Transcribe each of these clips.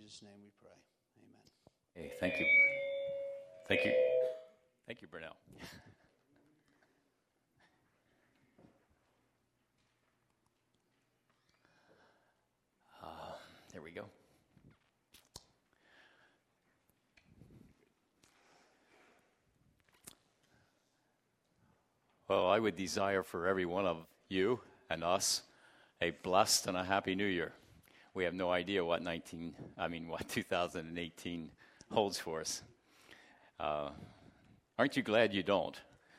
Jesus' name we pray. Amen. Hey, thank you. Thank you. Thank you, Brunel. There we go. Well, I would desire for every one of you and us a blessed and a happy new year. We have no idea what 2018 holds for us. Aren't you glad you don't?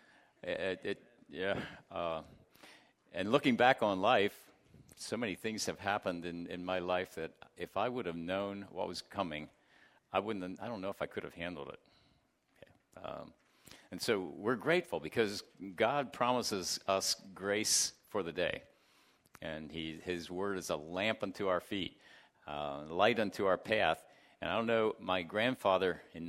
And looking back on life, so many things have happened in my life that if I would have known what was coming, I don't know if I could have handled it. Okay. And so we're grateful because God promises us grace for the day. And His word is a lamp unto our feet, light unto our path. And I don't know, my grandfather in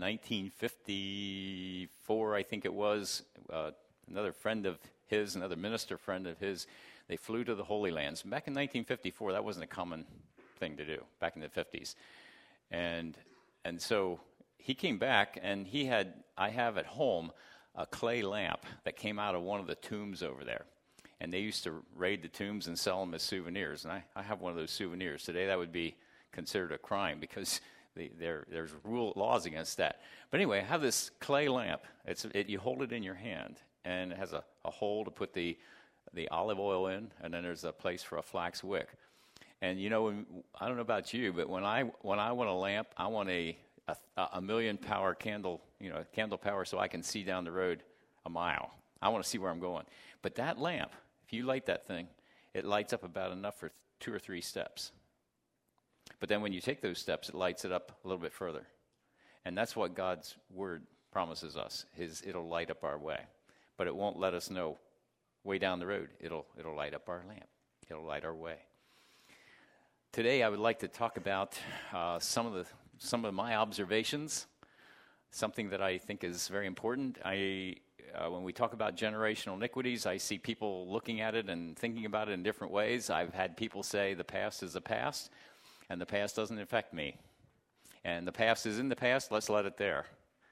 1954, I think it was, another minister friend of his, they flew to the Holy Lands. Back in 1954, that wasn't a common thing to do, back in the 50s. And so he came back, and I have at home a clay lamp that came out of one of the tombs over there. And they used to raid the tombs and sell them as souvenirs. And I have one of those souvenirs. Today that would be considered a crime because there's laws against that. But anyway, I have this clay lamp. You hold it in your hand, and it has a hole to put the olive oil in, and then there's a place for a flax wick. And I don't know about you, but when I want a lamp, I want a million power candle, candle power, so I can see down the road a mile. I want to see where I'm going. But that lamp, if you light that thing, it lights up about enough for 2 or 3 steps. But then when you take those steps, it lights it up a little bit further. And that's what God's word promises us. It'll light up our way. But it won't let us know way down the road. It'll light up our lamp. It'll light our way. Today I would like to talk about some of my observations, something that I think is very important. When we talk about generational iniquities, I see people looking at it and thinking about it in different ways. I've had people say the past is the past, and the past doesn't affect me. And the past is in the past, let's let it there.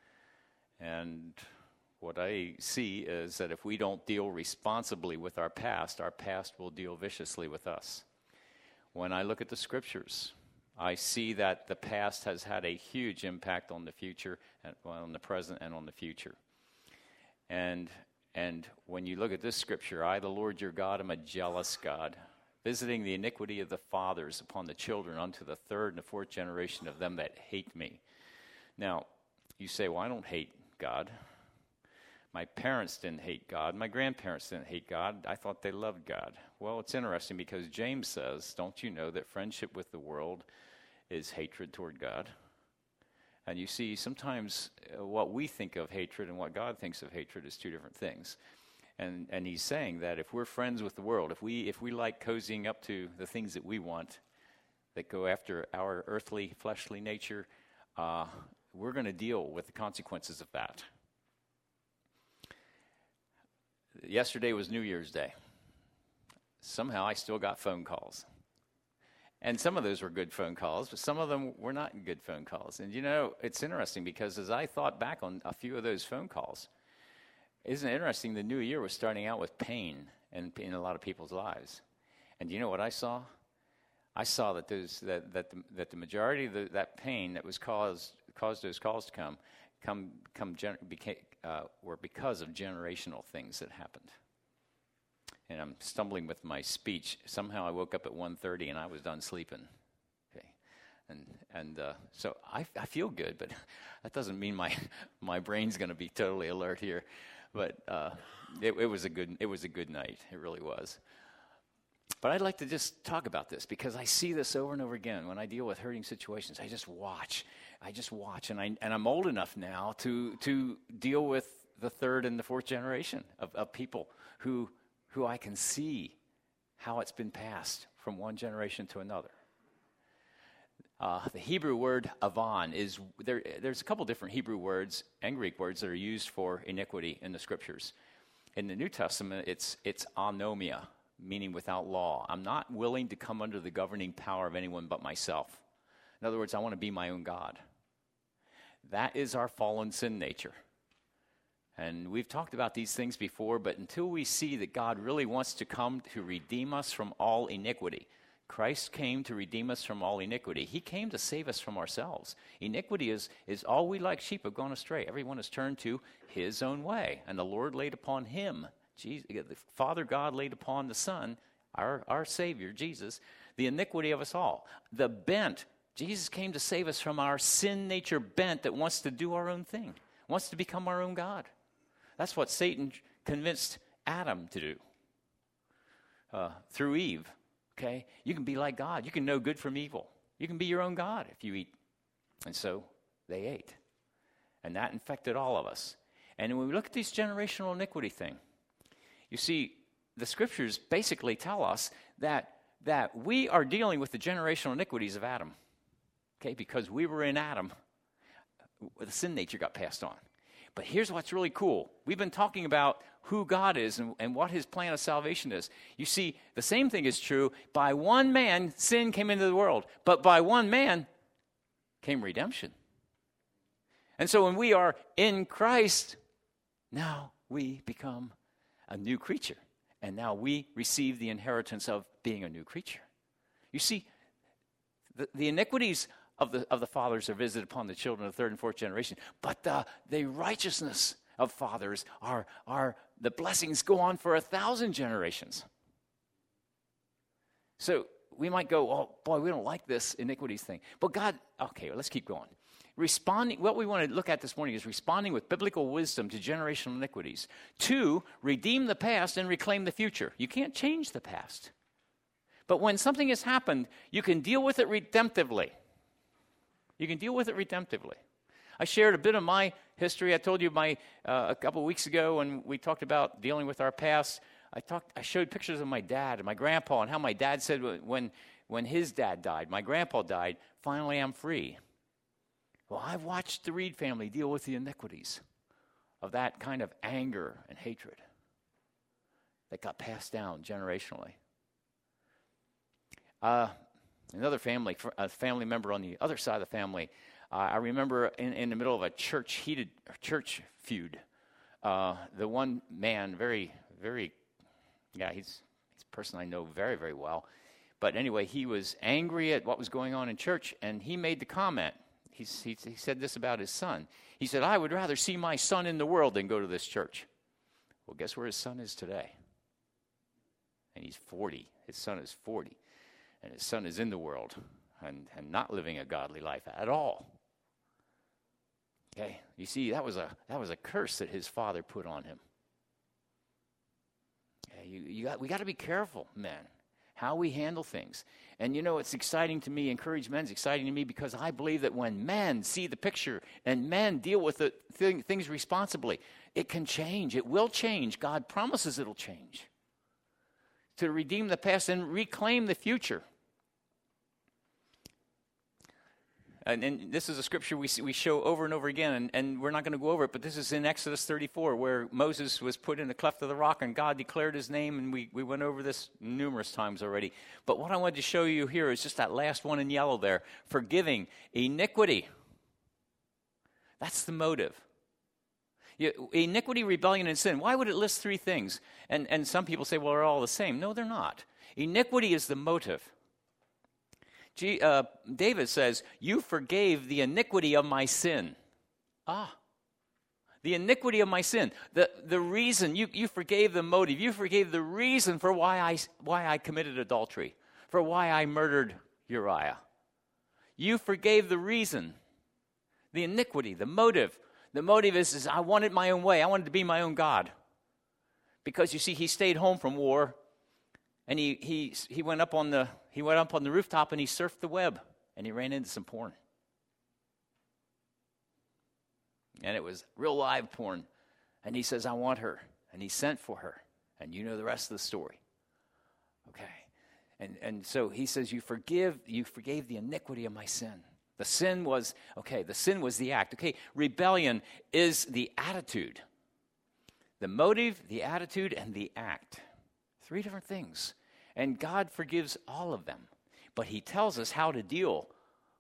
And what I see is that if we don't deal responsibly with our past will deal viciously with us. When I look at the scriptures, I see that the past has had a huge impact on the future, on the present and on the future. And when you look at this scripture, I, the Lord your God, am a jealous God, visiting the iniquity of the fathers upon the children unto the 3rd and the 4th generation of them that hate me. Now, you say, well, I don't hate God. My parents didn't hate God. My grandparents didn't hate God. I thought they loved God. Well, it's interesting because James says, don't you know that friendship with the world is hatred toward God? And you see, sometimes what we think of hatred and what God thinks of hatred is 2 different things. And he's saying that if we're friends with the world, if we like cozying up to the things that we want, that go after our earthly, fleshly nature, we're going to deal with the consequences of that. Yesterday was New Year's Day. Somehow I still got phone calls. And some of those were good phone calls, but some of them were not good phone calls. And it's interesting because as I thought back on a few of those phone calls, isn't it interesting the new year was starting out with pain in a lot of people's lives. And do you know what I saw? I saw that the majority of that pain that was caused those calls to were because of generational things that happened. And I'm stumbling with my speech. Somehow I woke up at 1:30 and I was done sleeping. Okay, and so I feel good, but that doesn't mean my brain's going to be totally alert here. But it was a good night. It really was. But I'd like to just talk about this because I see this over and over again when I deal with hurting situations. I just watch, and I'm old enough now to deal with the 3rd and the 4th generation of people who I can see how it's been passed from one generation to another. The Hebrew word avon is there's a couple different Hebrew words and Greek words that are used for iniquity in the scriptures. In the New Testament, it's anomia, meaning without law. I'm not willing to come under the governing power of anyone but myself. In other words, I want to be my own God. That is our fallen sin nature. And we've talked about these things before, but until we see that God really wants to come to redeem us from all iniquity, Christ came to redeem us from all iniquity. He came to save us from ourselves. Iniquity is all we like sheep have gone astray. Everyone has turned to his own way, and the Lord laid upon him, Jesus, the Father God laid upon the Son, our Savior, Jesus, the iniquity of us all. The bent, Jesus came to save us from our sin nature bent that wants to do our own thing, wants to become our own God. That's what Satan convinced Adam to do through Eve. Okay, you can be like God. You can know good from evil. You can be your own God if you eat. And so they ate. And that infected all of us. And when we look at this generational iniquity thing, you see, the scriptures basically tell us that we are dealing with the generational iniquities of Adam. Okay, because we were in Adam, the sin nature got passed on. But here's what's really cool. We've been talking about who God is and what his plan of salvation is. You see, the same thing is true. By one man, sin came into the world. But by one man came redemption. And so when we are in Christ, now we become a new creature. And now we receive the inheritance of being a new creature. You see, the iniquities of the fathers are visited upon the children of the third and fourth generation. But the righteousness of fathers are the blessings go on for 1,000 generations. So we might go, oh boy, we don't like this iniquities thing. But God, okay, let's keep going. What we want to look at this morning is responding with biblical wisdom to generational iniquities. 2, redeem the past and reclaim the future. You can't change the past. But when something has happened, you can deal with it redemptively. You can deal with it redemptively. I shared a bit of my history. I told you a couple of weeks ago when we talked about dealing with our past. I showed pictures of my dad and my grandpa and how my dad said when his dad died, my grandpa died, finally I'm free. Well, I've watched the Reed family deal with the iniquities of that kind of anger and hatred that got passed down generationally. Another family member on the other side of the family, I remember in the middle of a church feud, the one man, he's a person I know very, very well. But anyway, he was angry at what was going on in church, and he made the comment. He said this about his son. He said, I would rather see my son in the world than go to this church. Well, guess where his son is today? And he's 40. His son is 40. And his son is in the world and not living a godly life at all. Okay, you see, that was a curse that his father put on him. Okay, we got to be careful, men, how we handle things. And you know, it's exciting to me, encourage men is exciting to me because I believe that when men see the picture and men deal with the things responsibly, it can change. It will change. God promises it'll change. To redeem the past and reclaim the future. And this is a scripture we show over and over again, and we're not going to go over it, but this is in Exodus 34, where Moses was put in the cleft of the rock, and God declared his name, and we went over this numerous times already. But what I wanted to show you here is just that last one in yellow there, forgiving iniquity. That's the motive. Iniquity, rebellion, and sin. Why would it list 3 things? And some people say, well, they're all the same. No, they're not. Iniquity is the motive. David says, you forgave the iniquity of my sin. The iniquity of my sin. The reason, you forgave the motive. You forgave the reason for why I committed adultery, for why I murdered Uriah. You forgave the reason, the iniquity, the motive. The motive is I wanted my own way. I wanted to be my own God. Because you see, he stayed home from war, and he went up on the rooftop and he surfed the web, and he ran into some porn. And it was real live porn. And he says, I want her. And he sent for her. And you know the rest of the story. Okay. And so he says, you forgave the iniquity of my sin. The sin was the act. Okay, rebellion is the attitude. The motive, the attitude, and the act. 3 different things. And God forgives all of them. But he tells us how to deal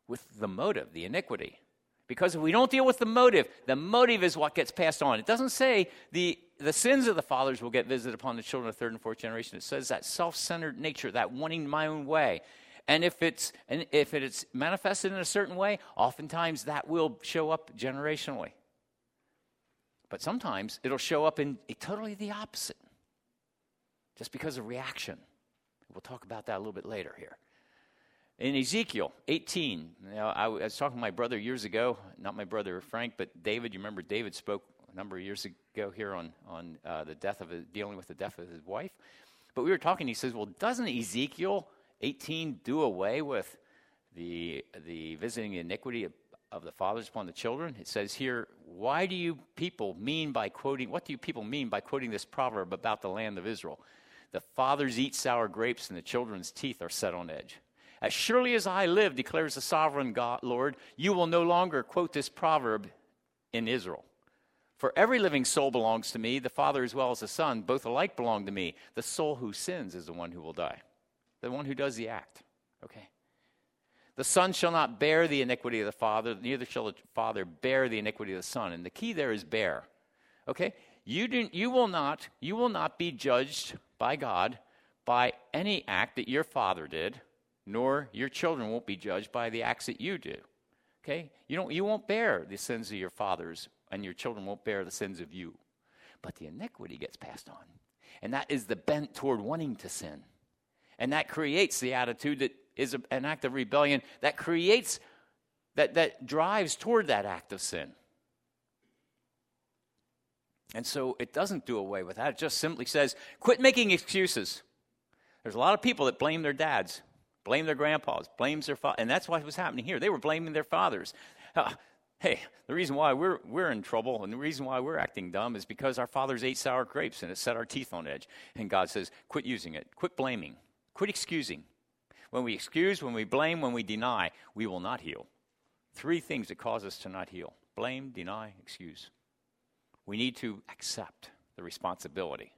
with the motive, the iniquity. Because if we don't deal with the motive is what gets passed on. It doesn't say the sins of the fathers will get visited upon the children of third and fourth generation. It says that self-centered nature, that wanting my own way. And if it's manifested in a certain way, oftentimes that will show up generationally. But sometimes it'll show up in totally the opposite, just because of reaction. We'll talk about that a little bit later here. In Ezekiel 18, I was talking to my brother years ago, not my brother Frank, but David. You remember David spoke a number of years ago here on dealing with the death of his wife. But we were talking, he says, well, doesn't Ezekiel 18 do away with the visiting the iniquity of the fathers upon the children? It says here, what do you people mean by quoting this proverb about the land of Israel? The fathers eat sour grapes and the children's teeth are set on edge. As surely as I live, declares the sovereign God, Lord, you will no longer quote this proverb in Israel. For every living soul belongs to me, the Father as well as the Son, both alike belong to me. The soul who sins is the one who will die, the one who does the act. Okay. The Son shall not bear the iniquity of the Father, neither shall the Father bear the iniquity of the Son. And the key there is bear. Okay? You will not be judged by God by any act that your father did, nor your children won't be judged by the acts that you do. Okay? You won't bear the sins of your fathers, and your children won't bear the sins of you. But the iniquity gets passed on. And that is the bent toward wanting to sin. And that creates the attitude that is an act of rebellion that creates, that drives toward that act of sin. And so it doesn't do away with that. It just simply says, quit making excuses. There's a lot of people that blame their dads, blame their grandpas, blames their fathers. And that's what was happening here. They were blaming their fathers. Hey, the reason why we're in trouble and the reason why we're acting dumb is because our fathers ate sour grapes and it set our teeth on edge. And God says, quit using it. Quit blaming. Quit excusing. When we excuse, when we blame, when we deny, we will not heal. 3 things that cause us to not heal: blame, deny, excuse. We need to accept the responsibility.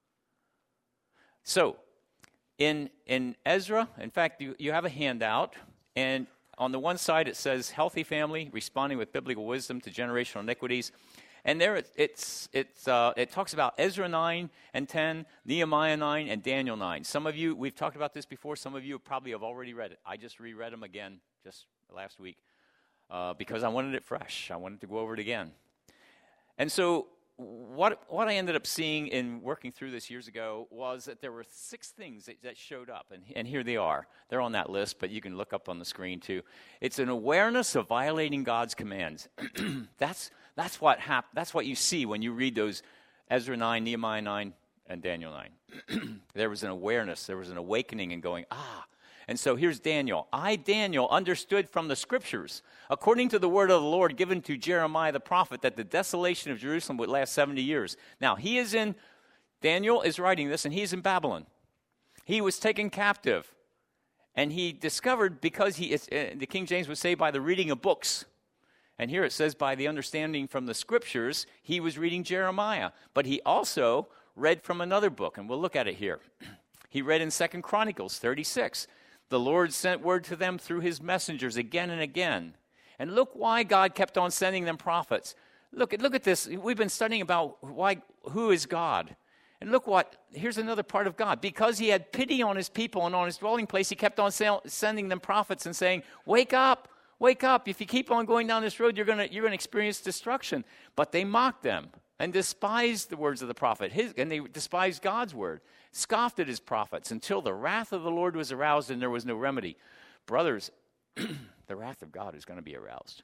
So, in Ezra, in fact, you have a handout, and on the one side it says healthy family responding with biblical wisdom to generational iniquities. And there it talks about Ezra 9 and 10, Nehemiah 9, and Daniel 9. Some of you, we've talked about this before, some of you probably have already read it. I just reread them again just last week because I wanted it fresh. I wanted to go over it again. And so what I ended up seeing in working through this years ago was that there were 6 things that showed up, and here they are. They're on that list, but you can look up on the screen too. It's an awareness of violating God's commands. That's what you see when you read those Ezra 9, Nehemiah 9, and Daniel 9. There was an awareness, there was an awakening and going, And so here's Daniel. I, Daniel, understood from the scriptures, according to the word of the Lord given to Jeremiah the prophet, that the desolation of Jerusalem would last 70 years. Now, Daniel is writing this, and he's in Babylon. He was taken captive, and he discovered, because the King James would say by the reading of books. And here it says by the understanding from the scriptures, he was reading Jeremiah. But he also read from another book, and we'll look at it here. He read in 2 Chronicles 36. The Lord sent word to them through his messengers again and again. And look why God kept on sending them prophets. Look at this. We've been studying about who is God. And here's another part of God. Because he had pity on his people and on his dwelling place, he kept on sending them prophets and saying, wake up, wake up. If you keep on going down this road, you're going to experience destruction. But they mocked them and despised the words of the prophet. And they despised God's word, scoffed at his prophets, until the wrath of the Lord was aroused and there was no remedy. Brothers, the wrath of God is going to be aroused.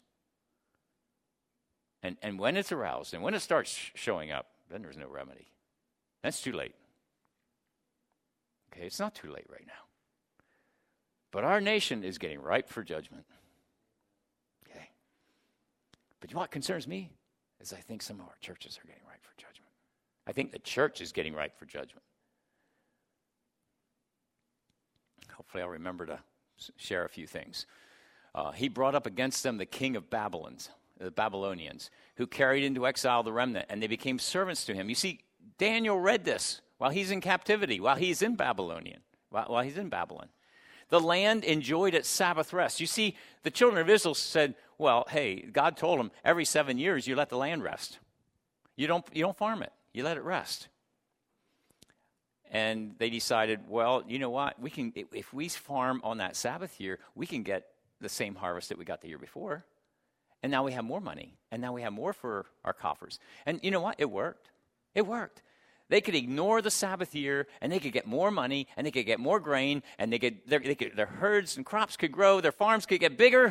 And when it's aroused and when it starts showing up, then there's no remedy. That's too late. Okay, it's not too late right now. But our nation is getting ripe for judgment. Okay. But what concerns me is I think some of our churches are getting ripe for judgment. I think the church is getting ripe for judgment. Hopefully I'll remember to share a few things. He brought up against them the king of the Babylonians, who carried into exile the remnant, and they became servants to him. You see, Daniel read this while he's in captivity, while he's in Babylon. The land enjoyed its Sabbath rest. You see, the children of Israel said, well, hey, God told them every 7 years you let the land rest. You don't farm it. You let it rest. And they decided, well, you know what? If we farm on that Sabbath year, we can get the same harvest that we got the year before. And now we have more money. And now we have more for our coffers. And you know what? It worked. It worked. They could ignore the Sabbath year, and they could get more money, and they could get more grain, and their herds and crops could grow, their farms could get bigger.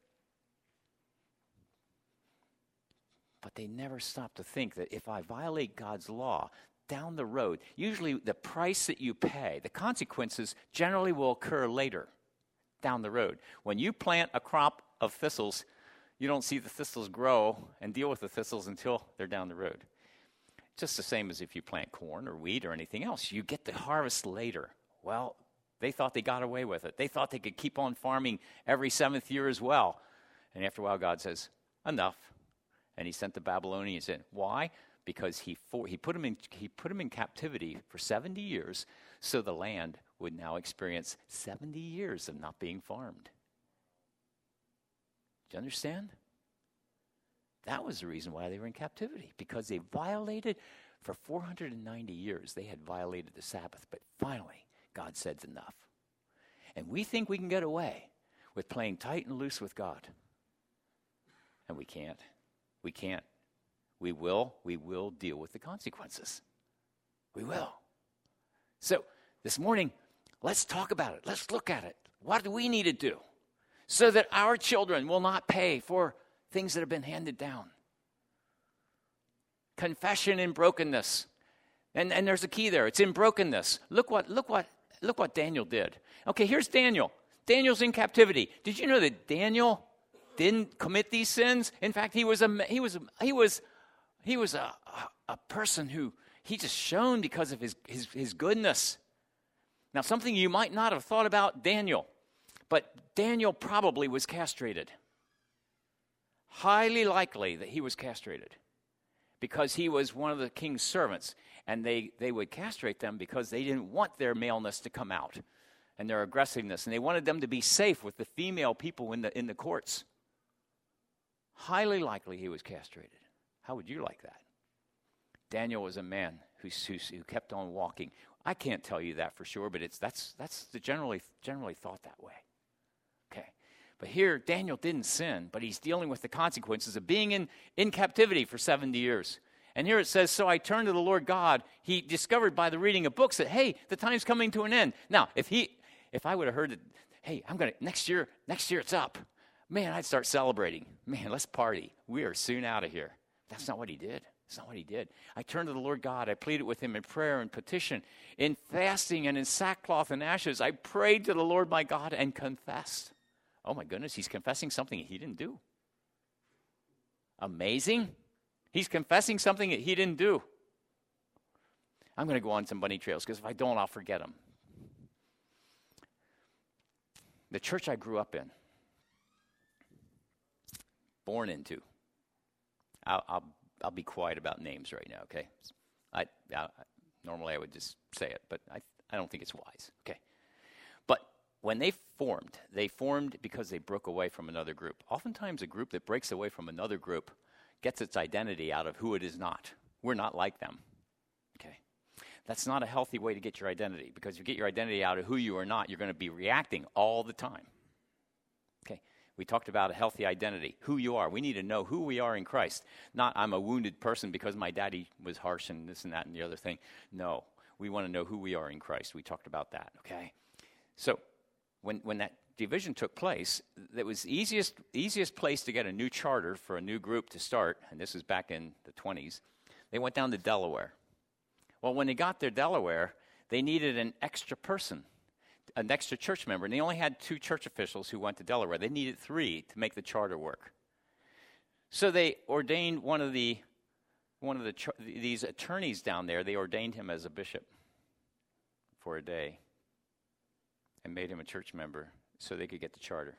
But they never stopped to think that if I violate God's law, down the road, usually the price that you pay, the consequences generally will occur later down the road. When you plant a crop of thistles, you don't see the thistles grow and deal with the thistles until they're down the road. Just the same as if you plant corn or wheat or anything else. You get the harvest later. Well, they thought they got away with it. They thought they could keep on farming every 7th year as well. And after a while, God says, enough. And he sent the Babylonians in. Why? Because he put them in captivity for 70 years, so the land would now experience 70 years of not being farmed. Do you understand? That was the reason why they were in captivity, because they violated, for 490 years, they had violated the Sabbath. But finally, God said enough. And we think we can get away with playing tight and loose with God. And we can't. We can't. We will deal with the consequences. We will. So, this morning, let's talk about it. Let's look at it. What do we need to do so that our children will not pay for things that have been handed down? Confession in brokenness. And there's a key there. It's in brokenness. Look what Daniel did. Okay, here's Daniel. Daniel's in captivity. Did you know that Daniel didn't commit these sins? In fact, he was a person who he just shone because of his goodness. Now, something you might not have thought about Daniel, but Daniel probably was castrated. Highly likely that he was castrated because he was one of the king's servants, and they would castrate them because they didn't want their maleness to come out and their aggressiveness, and they wanted them to be safe with the female people in the courts. Highly likely he was castrated. How would you like that? Daniel was a man who kept on walking. I can't tell you that for sure, but that's generally thought that way. Okay. But here, Daniel didn't sin, but he's dealing with the consequences of being in captivity for 70 years. And here it says, so I turned to the Lord God. He discovered by the reading of books that, hey, the time's coming to an end. Now, if I would have heard that, hey, next year it's up. Man, I'd start celebrating. Man, let's party. We are soon out of here. That's not what he did. That's not what he did. I turned to the Lord God. I pleaded with him in prayer and petition, in fasting and in sackcloth and ashes. I prayed to the Lord my God and confessed. Oh my goodness, he's confessing something he didn't do. Amazing. He's confessing something that he didn't do. I'm going to go on some bunny trails because if I don't, I'll forget them. The church I grew up in, born into, I'll be quiet about names right now, okay? Normally I would just say it, but I don't think it's wise, okay? But when they formed because they broke away from another group. Oftentimes a group that breaks away from another group gets its identity out of who it is not. We're not like them, okay? That's not a healthy way to get your identity, because if you get your identity out of who you are not, you're going to be reacting all the time. Okay, we talked about a healthy identity, who you are. We need to know who we are in Christ. Not I'm a wounded person because my daddy was harsh and this and that and the other thing. No, we want to know who we are in Christ. We talked about that, okay? So when that division took place, it was the easiest place to get a new charter for a new group to start, and this was back in the 1920s. They went down to Delaware. Well, when they got there, Delaware, they needed an extra person, an extra church member, and they only had 2 church officials who went to Delaware. They needed 3 to make the charter work. So they ordained one of these attorneys down there. They ordained him as a bishop for a day and made him a church member so they could get the charter.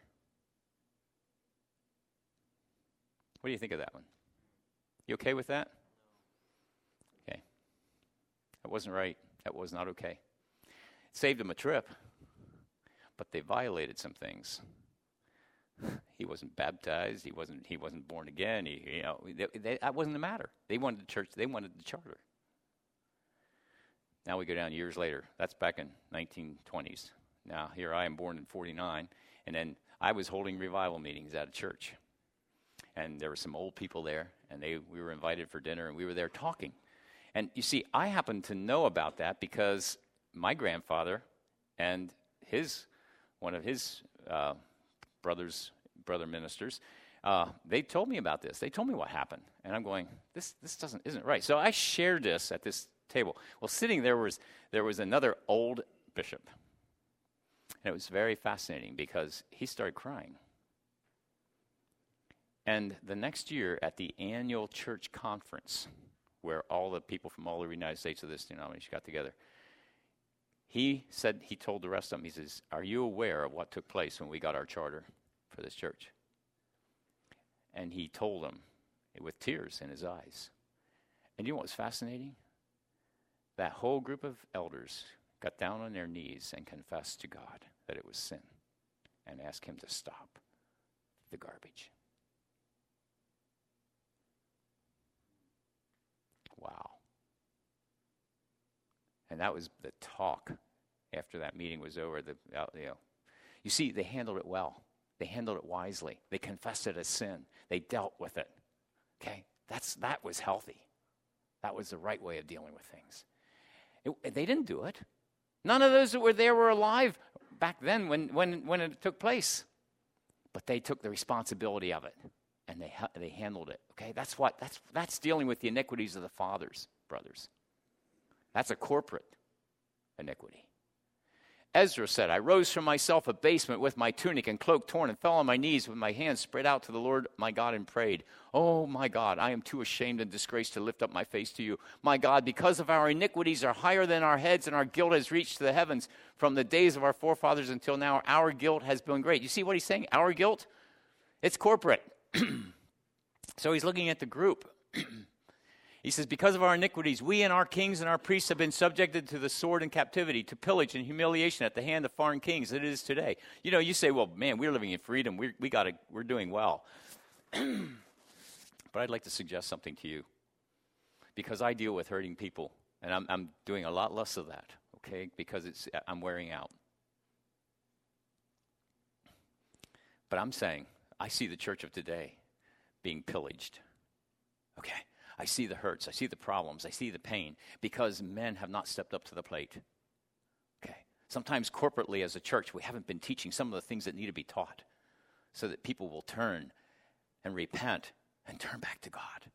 What do you think of that one? You okay with that? Okay. That wasn't right. That was not okay. It saved him a trip. but they violated some things. He wasn't baptized. He wasn't born again. That wasn't the matter. They wanted the church. They wanted the charter. Now we go down years later. That's back in 1920s. Now here I am, born in 49, and then I was holding revival meetings at a church, and there were some old people there, and we were invited for dinner, and we were there talking. And you see, I happen to know about that because my grandfather and one of his brother ministers, they told me about this. They told me what happened, and I'm going, this isn't right. So I shared this at this table. Well, sitting there was another old bishop, and it was very fascinating because he started crying. And the next year at the annual church conference, where all the people from all the United States of this denomination got together, he told the rest of them, he says, "Are you aware of what took place when we got our charter for this church?" And he told them with tears in his eyes. And you know what was fascinating? That whole group of elders got down on their knees and confessed to God that it was sin and asked him to stop the garbage. Wow. And that was the talk after that meeting was over. You see, they handled it well. They handled it wisely. They confessed it as sin. They dealt with it. Okay? That was healthy. That was the right way of dealing with things. They didn't do it. None of those that were there were alive back then when it took place. But they took the responsibility of it, and they handled it. Okay? That's dealing with the iniquities of the fathers, brothers. That's a corporate iniquity. Ezra said, "I rose from myself abasement with my tunic and cloak torn and fell on my knees with my hands spread out to the Lord my God and prayed, 'Oh my God, I am too ashamed and disgraced to lift up my face to you. My God, because of our iniquities are higher than our heads and our guilt has reached to the heavens from the days of our forefathers until now. Our guilt has been great.'" You see what he's saying? Our guilt? It's corporate. So he's looking at the group. He says, "Because of our iniquities, we and our kings and our priests have been subjected to the sword and captivity, to pillage and humiliation at the hand of foreign kings. It is today." You say, "Well, man, we're living in freedom. We're doing well." But I'd like to suggest something to you, because I deal with hurting people, and I'm doing a lot less of that, okay? Because I'm wearing out. But I'm saying, I see the church of today being pillaged, okay? I see the hurts, I see the problems, I see the pain, because men have not stepped up to the plate. Okay. Sometimes corporately as a church, we haven't been teaching some of the things that need to be taught so that people will turn and repent and turn back to God.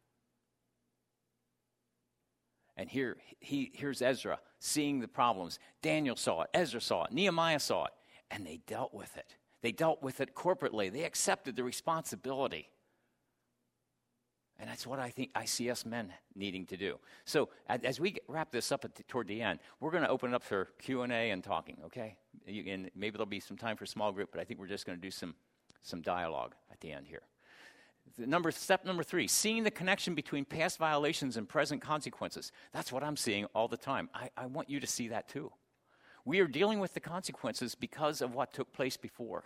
And here's Ezra seeing the problems. Daniel saw it, Ezra saw it, Nehemiah saw it, and they dealt with it. They dealt with it corporately. They accepted the responsibility. And that's what I think I see us men needing to do. So as we wrap this up toward the end, we're going to open it up for Q&A and talking, okay? And maybe there'll be some time for a small group, but I think we're just going to do some dialogue at the end here. Step number 3, seeing the connection between past violations and present consequences. That's what I'm seeing all the time. I want you to see that too. We are dealing with the consequences because of what took place before.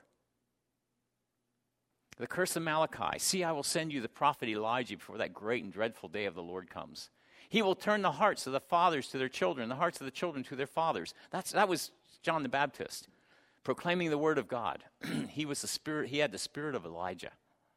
The curse of Malachi. "See, I will send you the prophet Elijah before that great and dreadful day of the Lord comes. He will turn the hearts of the fathers to their children, the hearts of the children to their fathers." That was John the Baptist proclaiming the word of God. He had the spirit of Elijah.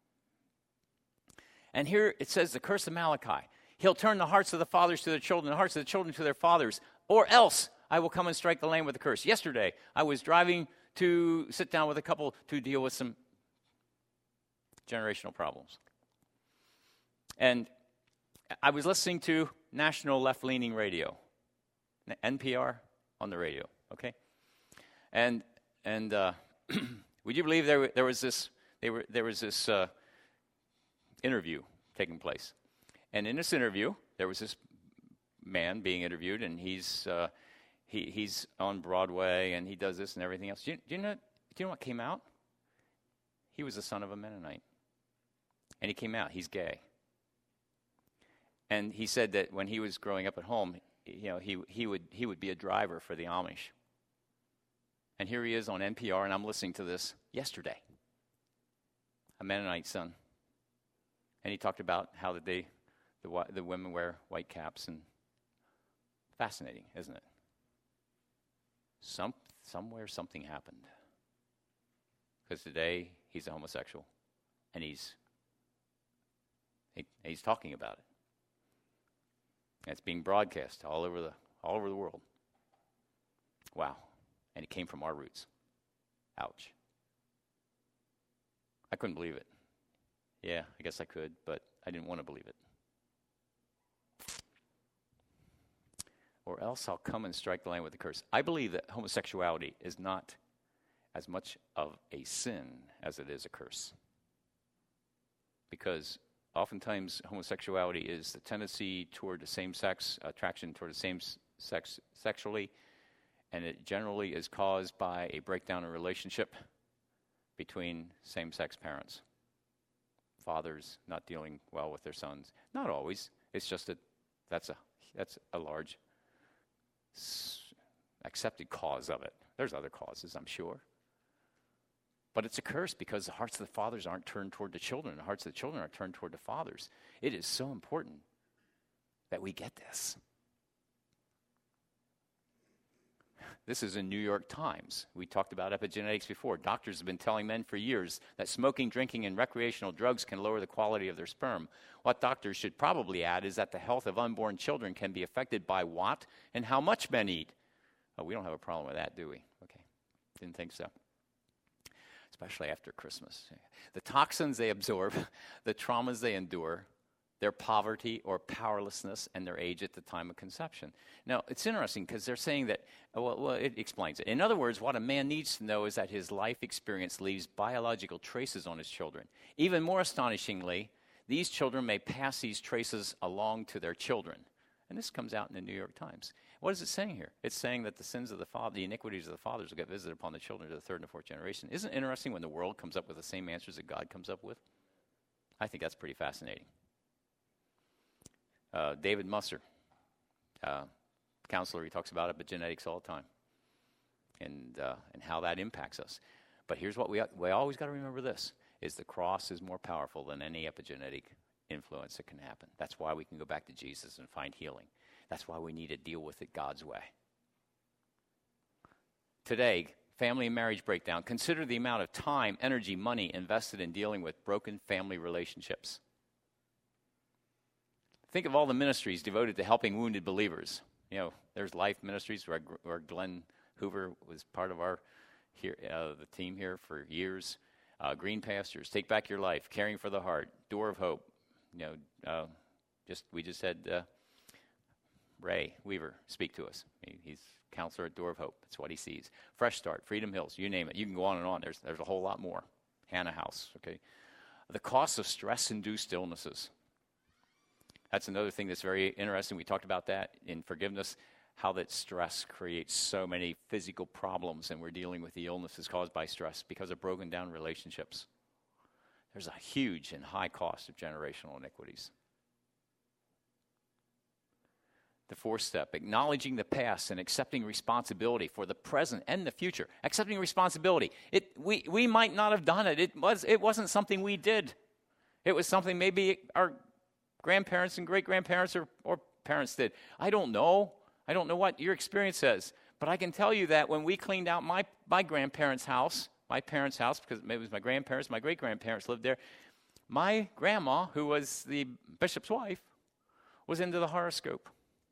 And here it says the curse of Malachi. "He'll turn the hearts of the fathers to their children, the hearts of the children to their fathers, or else I will come and strike the land with a curse." Yesterday, I was driving to sit down with a couple to deal with some generational problems. And I was listening to national left-leaning radio, NPR on the radio, okay? And would you believe there was this interview taking place? And in this interview, there was this man being interviewed, and he's on Broadway, and he does this and everything else. Do you know what came out? He was the son of a Mennonite. And he came out. He's gay. And he said that when he was growing up at home, he would be a driver for the Amish. And here he is on NPR, and I'm listening to this yesterday. A Mennonite son. And he talked about how the women wear white caps, and fascinating, isn't it? Somewhere something happened. Because today he's a homosexual, and he's talking about it. And it's being broadcast all over the world. Wow. And it came from our roots. Ouch. I couldn't believe it. Yeah, I guess I could, but I didn't want to believe it. Or else I'll come and strike the land with a curse. I believe that homosexuality is not as much of a sin as it is a curse. Because oftentimes homosexuality is the tendency toward the same sex, attraction toward the same sex sexually, and it generally is caused by a breakdown in relationship between same-sex parents. Fathers not dealing well with their sons. Not always. It's just that that's a large accepted cause of it. There's other causes, I'm sure. But it's a curse because the hearts of the fathers aren't turned toward the children. The hearts of the children are turned toward the fathers. It is so important that we get this. This is in New York Times. We talked about epigenetics before. Doctors have been telling men for years that smoking, drinking, and recreational drugs can lower the quality of their sperm. What doctors should probably add is that the health of unborn children can be affected by what and how much men eat. Oh, we don't have a problem with that, do we? Okay, didn't think so. Especially after Christmas. The toxins they absorb, the traumas they endure, their poverty or powerlessness, and their age at the time of conception. Now, it's interesting because they're saying that, well, it explains it. In other words, what a man needs to know is that his life experience leaves biological traces on his children. Even more astonishingly, these children may pass these traces along to their children. And this comes out in the New York Times. What is it saying here? It's saying that the sins of the father, the iniquities of the fathers will get visited upon the children to the third and fourth generation. Isn't it interesting when the world comes up with the same answers that God comes up with? I think that's pretty fascinating. David Musser, counselor, he talks about epigenetics all the time and how that impacts us. But here's what we always got to remember this, is the cross is more powerful than any epigenetic influence that can happen. That's why we can go back to Jesus and find healing. That's why we need to deal with it God's way. Today, family and marriage breakdown. Consider the amount of time, energy, money invested in dealing with broken family relationships. Think of all the ministries devoted to helping wounded believers. You know, there's Life Ministries where Glenn Hoover was part of the team here for years. Green Pastures, Take Back Your Life, Caring for the Heart, Door of Hope. You know, we just had Ray Weaver speak to us. He's counselor at Door of Hope. That's what he sees. Fresh Start, Freedom Hills, you name it. You can go on and on. There's a whole lot more. Hannah House, okay. The cost of stress-induced illnesses. That's another thing that's very interesting. We talked about that in forgiveness, how that stress creates so many physical problems, and we're dealing with the illnesses caused by stress because of broken down relationships. There's a huge and high cost of generational iniquities. The fourth step, acknowledging the past and accepting responsibility for the present and the future. Accepting responsibility. We might not have done it. It wasn't something we did. It was something maybe our grandparents and great-grandparents or parents did. I don't know. I don't know what your experience says. But I can tell you that when we cleaned out my grandparents' house, my parents' house, because maybe it was my grandparents, my great-grandparents lived there, my grandma, who was the bishop's wife, was into the horoscope.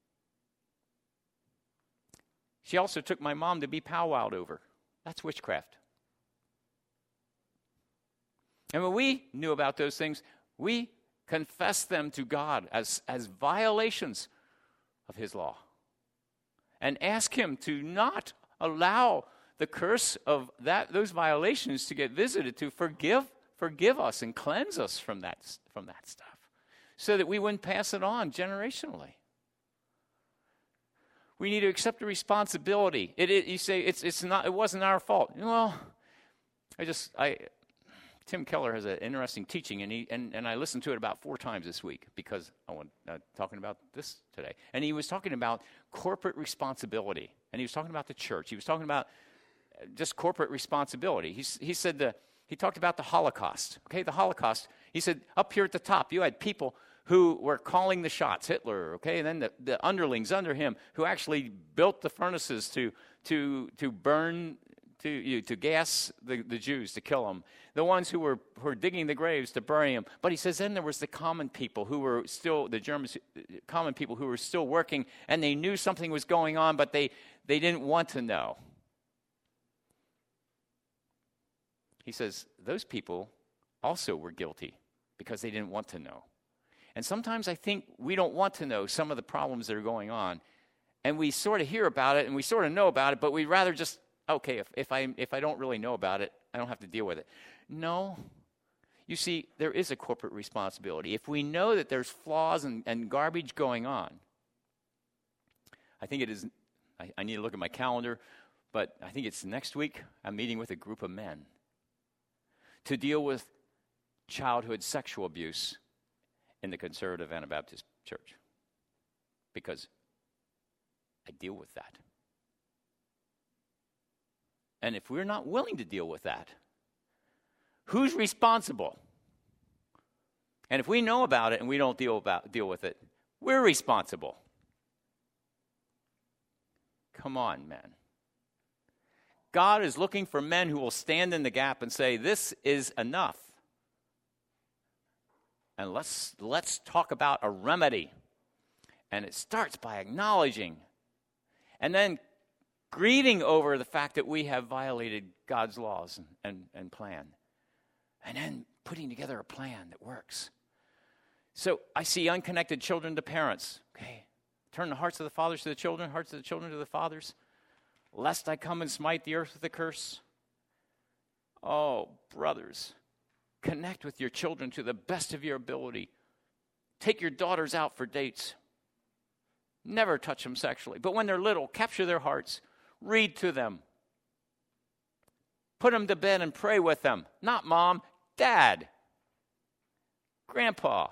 She also took my mom to be powwowed over. That's witchcraft. And when we knew about those things, we confessed them to God as violations of his law. And ask him to not allow the curse of those violations to get visited, to forgive us and cleanse us from that stuff, so that we wouldn't pass it on generationally. We need to accept the responsibility. You say it wasn't our fault. Well, Tim Keller has an interesting teaching, and I listened to it about 4 times this week because I want talking about this today. And he was talking about corporate responsibility, and he was talking about the church. He was talking about just corporate responsibility. He talked about the Holocaust. Okay, the Holocaust. He said, up here at the top, you had people who were calling the shots, Hitler, okay, and then the underlings under him who actually built the furnaces to burn, to gas the Jews, to kill them. The ones who were digging the graves to bury them. But he says then there was the common people who were still, the Germans, common people who were still working, and they knew something was going on, but they didn't want to know. He says those people also were guilty because they didn't want to know. And sometimes I think we don't want to know some of the problems that are going on, and we sort of hear about it and we sort of know about it, but we'd rather just, okay, if I don't really know about it, I don't have to deal with it. No. You see, there is a corporate responsibility. If we know that there's flaws and garbage going on, I think it is, I need to look at my calendar, but I think it's next week I'm meeting with a group of men to deal with childhood sexual abuse in the Conservative Anabaptist Church, because I deal with that. And if we're not willing to deal with that, who's responsible? And if we know about it and we don't deal with it, we're responsible. Come on, men. God is looking for men who will stand in the gap and say, this is enough. And let's talk about a remedy. And it starts by acknowledging and then grieving over the fact that we have violated God's laws and plan. And then putting together a plan that works. So I see unconnected children to parents. Okay, turn the hearts of the fathers to the children, hearts of the children to the fathers. Lest I come and smite the earth with a curse. Oh, brothers, connect with your children to the best of your ability. Take your daughters out for dates. Never touch them sexually. But when they're little, capture their hearts. Read to them. Put them to bed and pray with them. Not mom, dad, grandpa.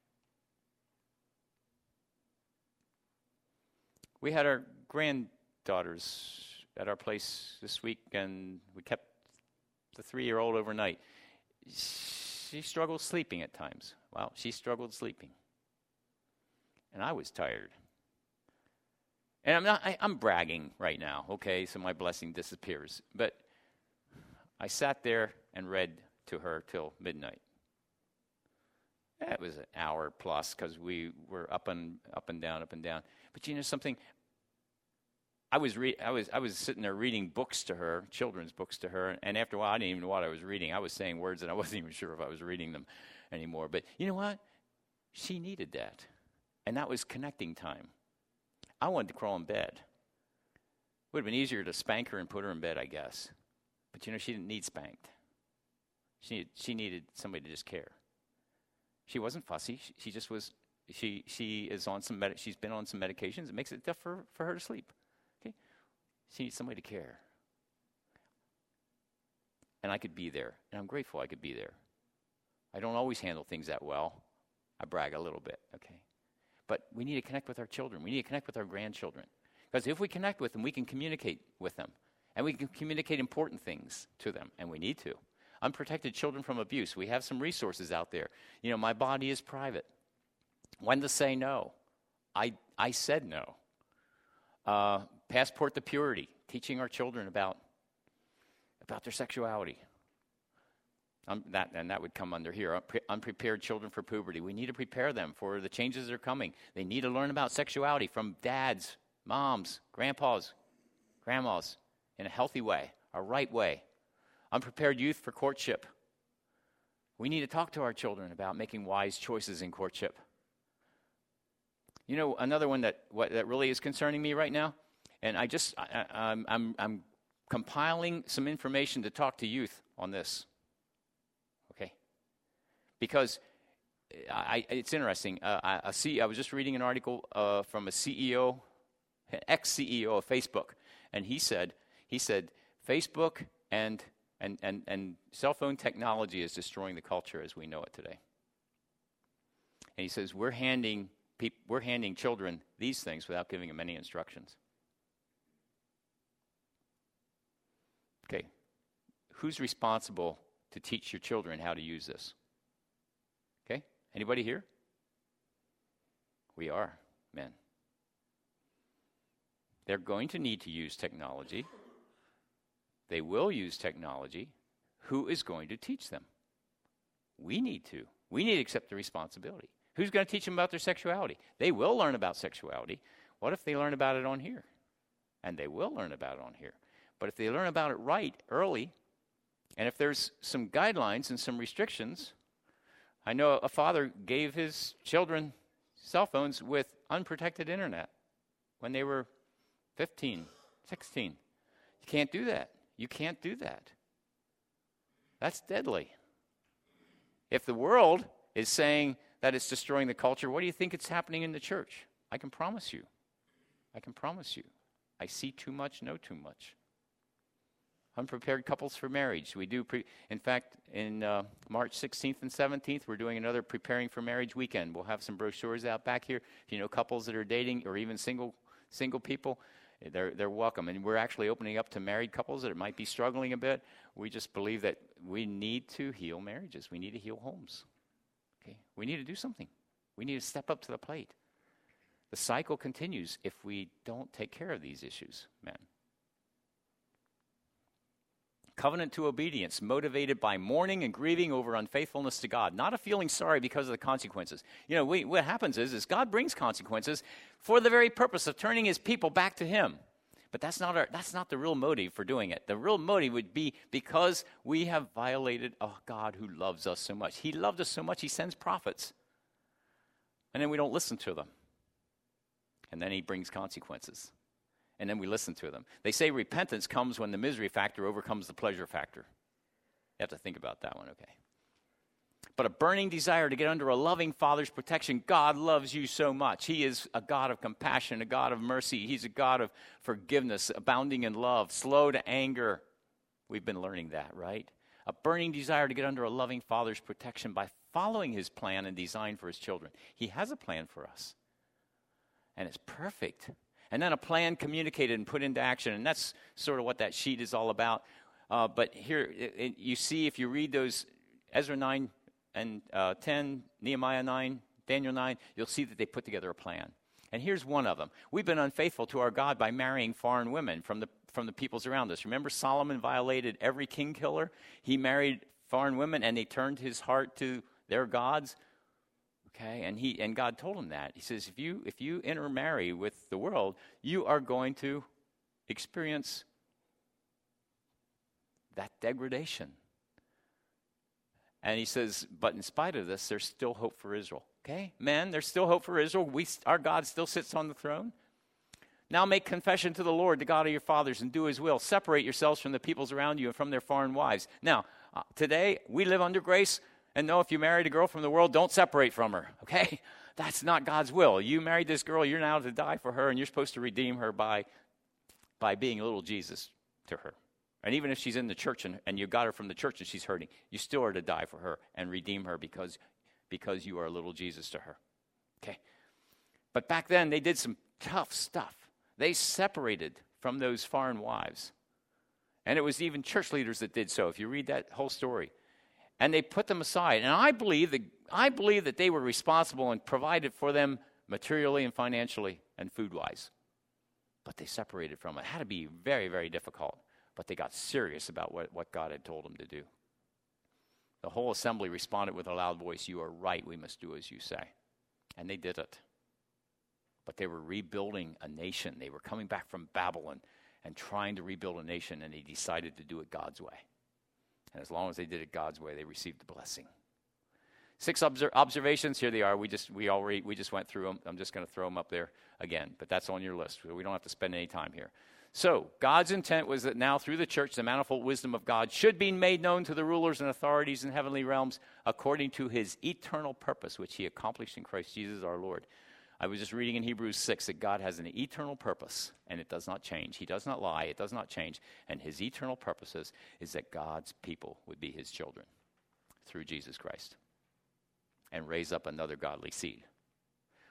We had our granddaughters at our place this week, and we kept the 3-year-old overnight. She struggled sleeping at times. Well, she struggled sleeping. And I was tired. And I'm bragging right now, okay, so my blessing disappears. But I sat there and read to her till midnight. That was an hour plus because we were up and down. But you know something? I was sitting there reading books to her, children's books to her, and after a while I didn't even know what I was reading. I was saying words and I wasn't even sure if I was reading them anymore. But you know what? She needed that. And that was connecting time. I wanted to crawl in bed. It would have been easier to spank her and put her in bed, I guess. But you know, she didn't need spanked. She needed somebody to just care. She wasn't fussy. She just was. She is on some. She's been on some medications. It makes it tough for her to sleep. Okay, she needs somebody to care. And I could be there, and I'm grateful I could be there. I don't always handle things that well. I brag a little bit. Okay. But we need to connect with our children. We need to connect with our grandchildren. Because if we connect with them, we can communicate with them. And we can communicate important things to them. And we need to. Unprotected children from abuse. We have some resources out there. You know, my body is private. When to say no. I said no. Passport to purity. Teaching our children about their sexuality. That would come under here. Unprepared children for puberty. We need to prepare them for the changes that are coming. They need to learn about sexuality from dads, moms, grandpas, grandmas in a healthy way, a right way. Unprepared youth for courtship. We need to talk to our children about making wise choices in courtship. You know, another one that really is concerning me right now, and I'm compiling some information to talk to youth on this. Okay, because it's interesting. I was just reading an article from a CEO, ex-CEO of Facebook, and he said Facebook and cell phone technology is destroying the culture as we know it today. And he says we're handing children these things without giving them any instructions. Okay, who's responsible to teach your children how to use this? Okay, anybody here? We are, men. They're going to need to use technology. They will use technology. Who is going to teach them? We need to. We need to accept the responsibility. Who's going to teach them about their sexuality? They will learn about sexuality. What if they learn about it on here? And they will learn about it on here. But if they learn about it right early, and if there's some guidelines and some restrictions, I know a father gave his children cell phones with unprotected internet when they were 15, 16. You can't do that. You can't do that. That's deadly. If the world is saying that it's destroying the culture, what do you think it's happening in the church? I can promise you. I can promise you. I see too much, know too much. Unprepared couples for marriage. We do, in fact, in March 16th and 17th, we're doing another Preparing for Marriage weekend. We'll have some brochures out back here. If you know couples that are dating or even single people, they're welcome. And we're actually opening up to married couples that might be struggling a bit. We just believe that we need to heal marriages. We need to heal homes. Okay? We need to do something. We need to step up to the plate. The cycle continues if we don't take care of these issues, men. Covenant to obedience, motivated by mourning and grieving over unfaithfulness to God, not a feeling sorry because of the consequences. You know, what happens is God brings consequences for the very purpose of turning his people back to him. But that's not the real motive for doing it. The real motive would be because we have violated a God who loves us so much. He loved us so much, he sends prophets. And then we don't listen to them. And then he brings consequences. And then we listen to them. They say repentance comes when the misery factor overcomes the pleasure factor. You have to think about that one, okay? But a burning desire to get under a loving Father's protection. God loves you so much. He is a God of compassion, a God of mercy. He's a God of forgiveness, abounding in love, slow to anger. We've been learning that, right? A burning desire to get under a loving Father's protection by following his plan and design for his children. He has a plan for us. And it's perfect. And then a plan communicated and put into action. And that's sort of what that sheet is all about. But here, you see, if you read those Ezra 9 and 10, Nehemiah 9, Daniel 9, you'll see that they put together a plan. And here's one of them. We've been unfaithful to our God by marrying foreign women from the peoples around us. Remember, Solomon violated every king killer? He married foreign women, and they turned his heart to their gods. Okay, and God told him that. He says, if you intermarry with the world, you are going to experience that degradation. And he says, but in spite of this, there's still hope for Israel. Okay, men, there's still hope for Israel. Our God still sits on the throne. Now make confession to the Lord, the God of your fathers, and do his will. Separate yourselves from the peoples around you and from their foreign wives. Now, today, we live under grace. And no, if you married a girl from the world, don't separate from her, okay? That's not God's will. You married this girl, you're now to die for her, and you're supposed to redeem her by being a little Jesus to her. And even if she's in the church and you got her from the church and she's hurting, you still are to die for her and redeem her because you are a little Jesus to her, okay? But back then, they did some tough stuff. They separated from those foreign wives. And it was even church leaders that did so, if you read that whole story. And they put them aside. And I believe that they were responsible and provided for them materially and financially and food-wise. But they separated from it. It had to be very, very difficult. But they got serious about what God had told them to do. The whole assembly responded with a loud voice, "You are right, we must do as you say." And they did it. But they were rebuilding a nation. They were coming back from Babylon and trying to rebuild a nation, and they decided to do it God's way. And as long as they did it God's way, they received the blessing. 6 observations. Here they are. We just went through them. I'm just going to throw them up there again. But that's on your list. We don't have to spend any time here. So God's intent was that now through the church, the manifold wisdom of God should be made known to the rulers and authorities in heavenly realms according to his eternal purpose, which he accomplished in Christ Jesus our Lord. I was just reading in Hebrews 6 that God has an eternal purpose, and it does not change. He does not lie. It does not change. And his eternal purposes is that God's people would be his children through Jesus Christ and raise up another godly seed.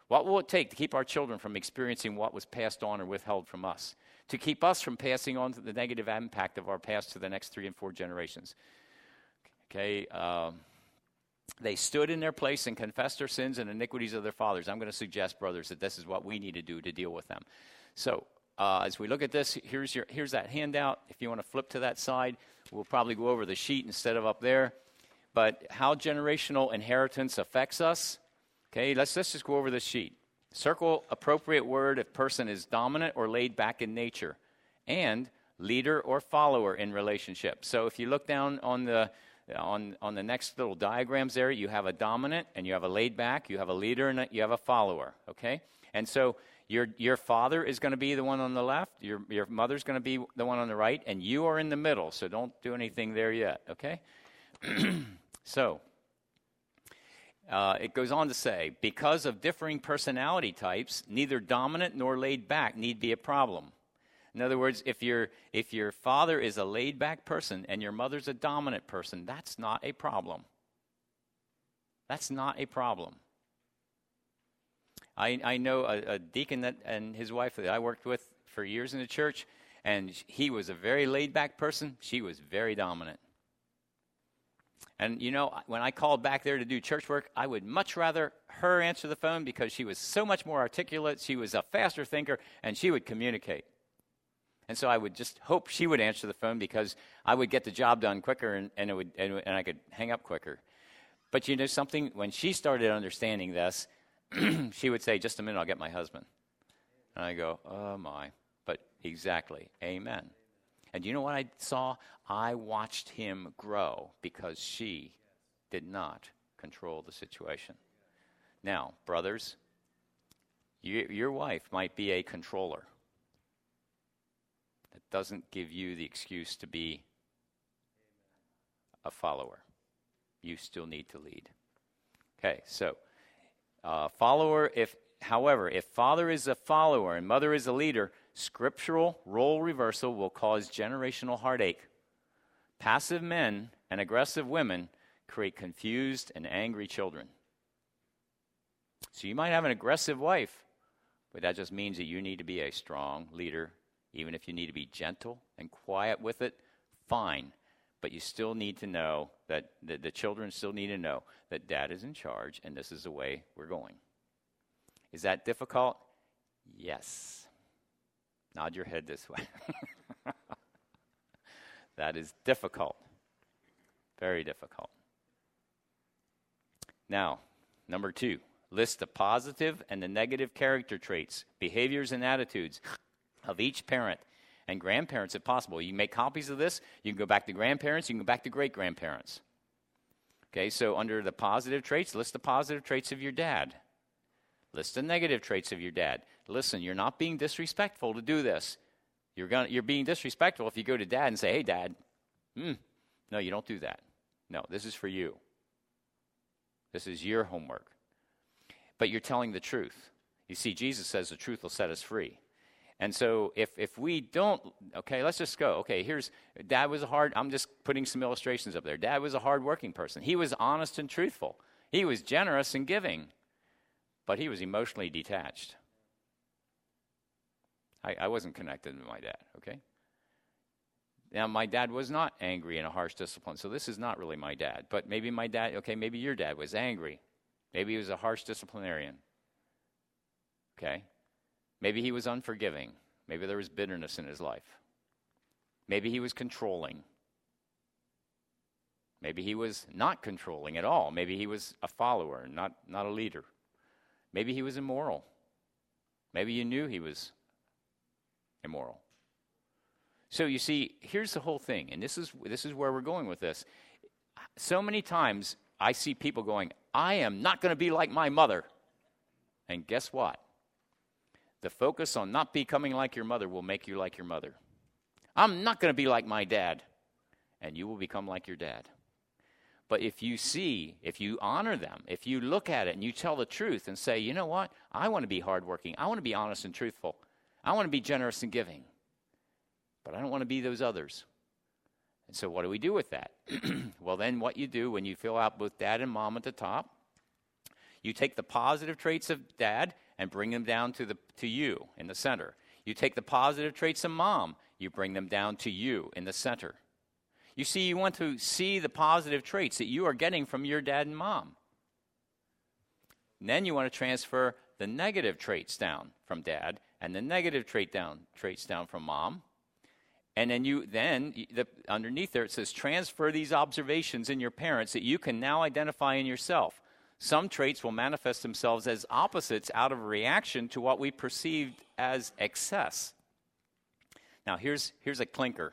What will it take to keep our children from experiencing what was passed on or withheld from us? To keep us from passing on the negative impact of our past to the next 3 and 4 generations? Okay, they stood in their place and confessed their sins and iniquities of their fathers. I'm going to suggest, brothers, that this is what we need to do to deal with them. So as we look at this, here's that handout. If you want to flip to that side, we'll probably go over the sheet instead of up there. But how generational inheritance affects us. Okay, let's just go over this sheet. Circle appropriate word if person is dominant or laid back in nature, and leader or follower in relationship. So if you look down on the next little diagrams there, you have a dominant and you have a laid back, you have a leader and you have a follower. Okay, and so your father is going to be the one on the left, your mother's going to be the one on the right, and you are in the middle. So don't do anything there yet. Okay, so. It goes on to say, because of differing personality types, neither dominant nor laid back need be a problem. In other words, if your father is a laid back person and your mother's a dominant person, that's not a problem. That's not a problem. I know a deacon and his wife that I worked with for years in the church, and he was a very laid back person. She was very dominant. And, you know, when I called back there to do church work, I would much rather her answer the phone because she was so much more articulate, she was a faster thinker, and she would communicate. And so I would just hope she would answer the phone because I would get the job done quicker and I could hang up quicker. But you know something? When she started understanding this, she would say, just a minute, I'll get my husband. And I go, oh, my. But exactly, amen. And you know what I saw? I watched him grow because she did not control the situation. Now, brothers, your wife might be a controller. That doesn't give you the excuse to be a follower. You still need to lead. Okay, so follower, however, if father is a follower and mother is a leader, scriptural role reversal will cause generational heartache. Passive men and aggressive women create confused and angry children. So you might have an aggressive wife, but that just means that you need to be a strong leader. Even if you need to be gentle and quiet with it, fine. But you still need to know that the children still need to know that dad is in charge and this is the way we're going. Is that difficult? Yes. Nod your head this way. That is difficult. Very difficult. Now, number 2, list the positive and the negative character traits, behaviors, and attitudes of each parent and grandparents if possible. You can make copies of this. You can go back to grandparents. You can go back to great-grandparents. Okay, so under the positive traits, list the positive traits of your dad. List the negative traits of your dad. Listen, you're not being disrespectful to do this. You're being disrespectful if you go to dad and say, hey, dad. No, you don't do that. No, this is for you. This is your homework. But you're telling the truth. You see, Jesus says the truth will set us free. And so if we don't, okay, let's just go. Okay, Dad was I'm just putting some illustrations up there. Dad was a hard-working person. He was honest and truthful. He was generous and giving. But he was emotionally detached. I wasn't connected to my dad, okay? Now, my dad was not angry and a harsh discipline, so this is not really my dad. But maybe my dad, okay, maybe your dad was angry. Maybe he was a harsh disciplinarian, okay? Maybe he was unforgiving. Maybe there was bitterness in his life. Maybe he was controlling. Maybe he was not controlling at all. Maybe he was a follower, not a leader. Maybe he was immoral. Maybe you knew he was immoral. So you see, here's the whole thing, and this is where we're going with this. So many times I see people going, I am not going to be like my mother. And guess what? The focus on not becoming like your mother will make you like your mother. I'm not going to be like my dad. And you will become like your dad. But if you honor them, if you look at it and you tell the truth and say, you know what? I want to be hardworking. I want to be honest and truthful. I want to be generous and giving. But I don't want to be those others. And so what do we do with that? Well, then what you do when you fill out both dad and mom at the top, You take the positive traits of dad and bring them down to you in the center. You take the positive traits of mom, you bring them down to you in the center. You see, you want to see the positive traits that you are getting from your dad and mom. And then you want to transfer the negative traits down from dad and the negative traits down from mom. And then underneath there it says transfer these observations in your parents that you can now identify in yourself. Some traits will manifest themselves as opposites out of a reaction to what we perceived as excess. Now here's a clincher.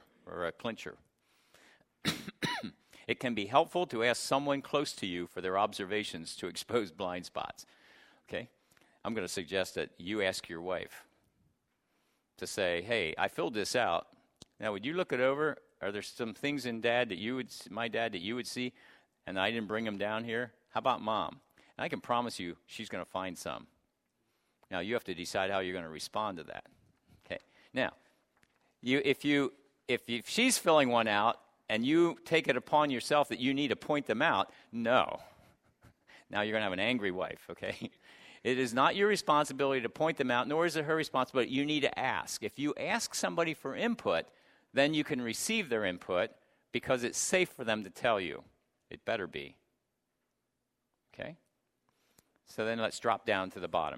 It can be helpful to ask someone close to you for their observations to expose blind spots. Okay? I'm going to suggest that you ask your wife to say, hey, I filled this out. Now, would you look it over? Are there some things in my dad that you would see, and I didn't bring them down here? How about mom? And I can promise you she's going to find some. Now, you have to decide how you're going to respond to that. Okay? Now, if she's filling one out, and you take it upon yourself that you need to point them out, no. Now you're going to have an angry wife, okay? It is not your responsibility to point them out, nor is it her responsibility. You need to ask. If you ask somebody for input, then you can receive their input because it's safe for them to tell you. It better be. Okay? So then let's drop down to the bottom.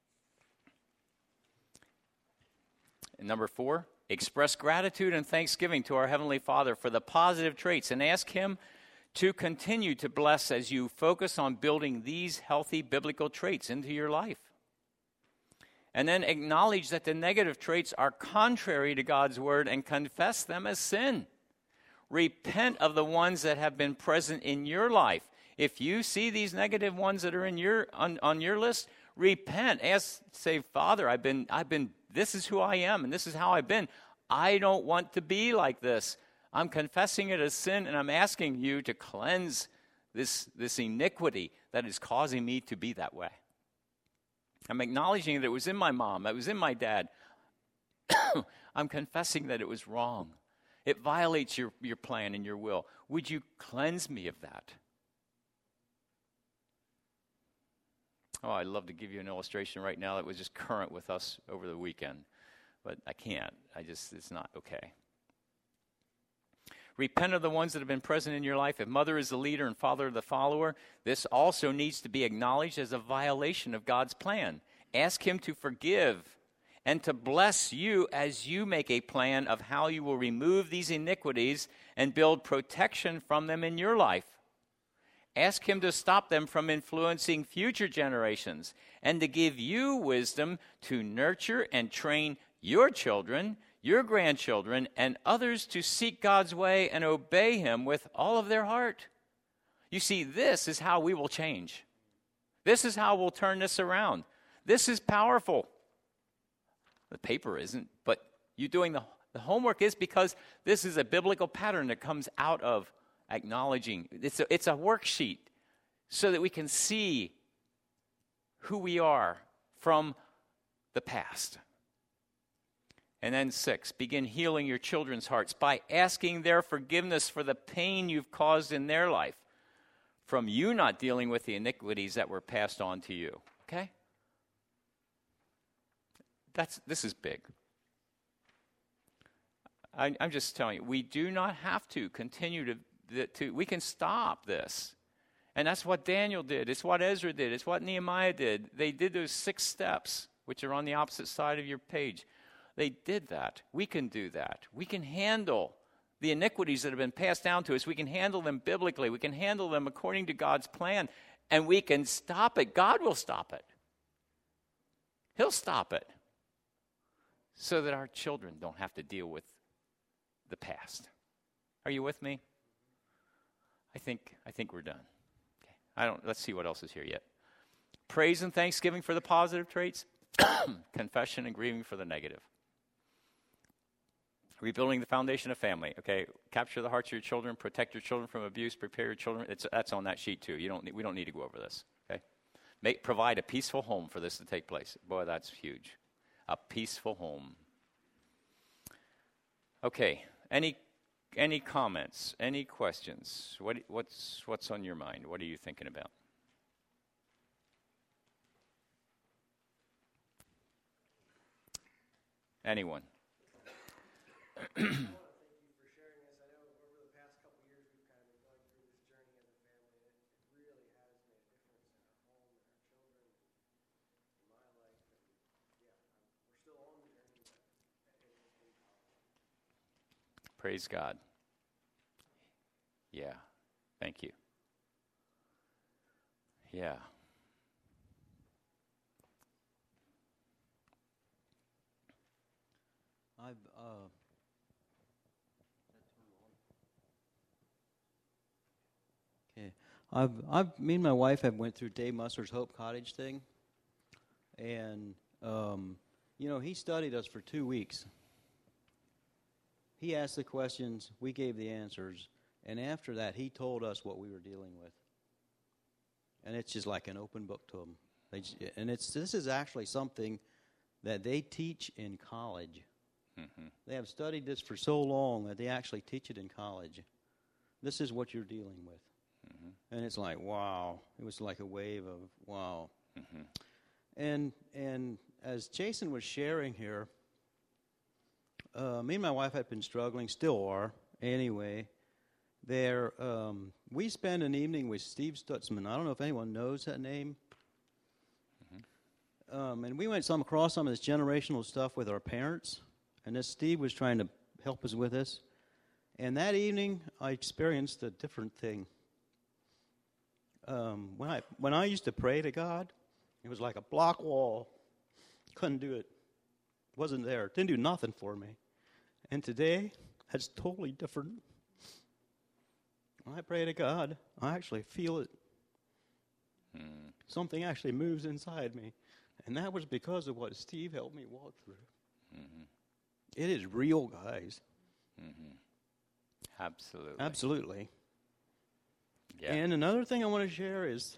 And number 4. Express gratitude and thanksgiving to our Heavenly Father for the positive traits and ask Him to continue to bless as you focus on building these healthy biblical traits into your life. And then acknowledge that the negative traits are contrary to God's Word and confess them as sin. Repent of the ones that have been present in your life. If you see these negative ones that are in on your list, repent. Say, Father, this is who I am, and this is how I've been. I don't want to be like this. I'm confessing it as sin, and I'm asking you to cleanse this iniquity that is causing me to be that way. I'm acknowledging that it was in my mom, it was in my dad. I'm confessing that it was wrong. It violates your plan and your will. Would you cleanse me of that? Oh, I'd love to give you an illustration right now that was just current with us over the weekend, but I can't. It's not okay. Repent of the ones that have been present in your life. If mother is the leader and father the follower, this also needs to be acknowledged as a violation of God's plan. Ask Him to forgive and to bless you as you make a plan of how you will remove these iniquities and build protection from them in your life. Ask Him to stop them from influencing future generations and to give you wisdom to nurture and train your children, your grandchildren, and others to seek God's way and obey Him with all of their heart. You see, this is how we will change. This is how we'll turn this around. This is powerful. The paper isn't, but you doing the homework is, because this is a biblical pattern that comes out of acknowledging. It's a worksheet so that we can see who we are from the past. And then 6, begin healing your children's hearts by asking their forgiveness for the pain you've caused in their life from you not dealing with the iniquities that were passed on to you. Okay? This is big. I'm just telling you, we do not have to continue we can stop this. And that's what Daniel did. It's what Ezra did. It's what Nehemiah did. They did those 6 steps, which are on the opposite side of your page. They did that. We can do that. We can handle the iniquities that have been passed down to us. We can handle them biblically. We can handle them according to God's plan. And we can stop it. God will stop it. He'll stop it. So that our children don't have to deal with the past. Are you with me? I think we're done. Okay. Let's see what else is here yet. Praise and thanksgiving for the positive traits. Confession and grieving for the negative. Rebuilding the foundation of family. Okay, capture the hearts of your children, protect your children from abuse, prepare your children. That's on that sheet too. We don't need to go over this. Okay, provide a peaceful home for this to take place. Boy, that's huge. A peaceful home. Okay, any comments? Any questions? What's on your mind? What are you thinking about? Anyone? Praise God. Yeah. Thank you. Yeah. Me and my wife have went through Dave Musser's Hope Cottage thing, and he studied us for 2 weeks. He asked the questions, we gave the answers, and after that, he told us what we were dealing with. And it's just like an open book to him. This is actually something that they teach in college. Mm-hmm. They have studied this for so long that they actually teach it in college. This is what you're dealing with. Mm-hmm. And it's like, wow. It was like a wave of wow. Mm-hmm. And as Jason was sharing here, me and my wife had been struggling, still are, anyway. We spent an evening with Steve Stutzman. I don't know if anyone knows that name. Mm-hmm. And we went across some of this generational stuff with our parents. And this Steve was trying to help us with this. And that evening, I experienced a different thing. When I used to pray to God, it was like a block wall. Couldn't do it. Wasn't there. Didn't do nothing for me. And today, that's totally different. When I pray to God, I actually feel it. Something actually moves inside me. And that was because of what Steve helped me walk through. Mm-hmm. It is real, guys. Mm-hmm. Absolutely. Absolutely. Yeah. And another thing I want to share is